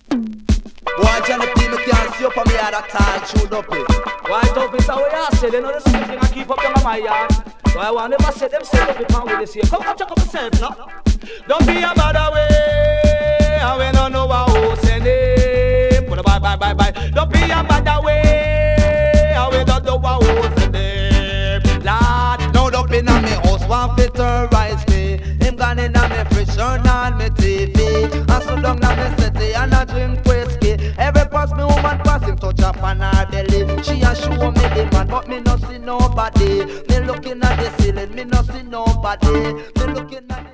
Boy, Johnny P, me can't see up on me at that time, chewed up it. Why tough is how we are say, they know the same thing I keep up on my yard. Why I want never say them say up the pound with this here. Come check up yourself now. Don't be a bad away, and we don't know how to send it. Put a bye. Don't be a bad away, and we don't know how to send it. Lord, now up in a me house, one fit terrorize me. Him gone in a me fridge, turn on me TV. And so down na me city, and I drink whiskey. Every pass me woman pass him touch up on her belly. She a show me the man, but me no see nobody. Me looking at the ceiling, me no see nobody. Me looking at the